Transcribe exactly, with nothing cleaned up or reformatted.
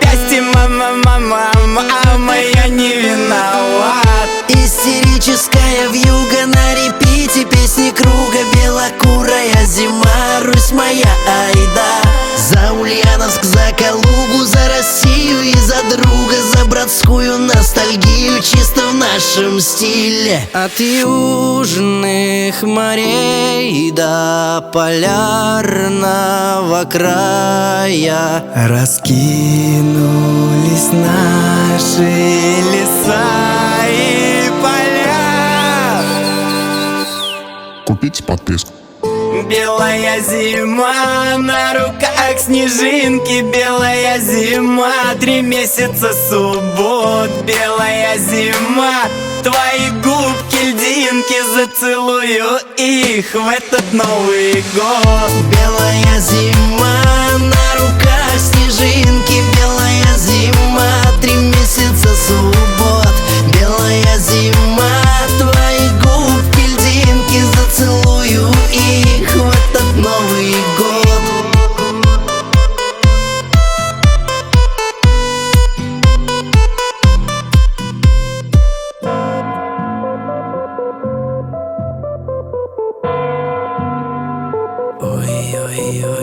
запястье, мама, мама, мама, я не виноват. Истерическая вьюга на репите, песни круга, белокурая зима, Русь моя, айда. За Ульяновск, за Калугу, за Россию и за друга, за братскую ностальгию, чисто в нашем стиле. От южных морей до полярного края раскинулись наши леса и поля. Купите подписку. Белая зима, на руках снежинки. Белая зима, три месяца суббот. Белая зима, твои губки льдинки, зацелую их в этот Новый год. Белая зима, на руках снежинки. Белая зима, три месяца суббот. Белая зима, твои губки льдинки, зацелую их в этот Новый год. Ой-ой-ой.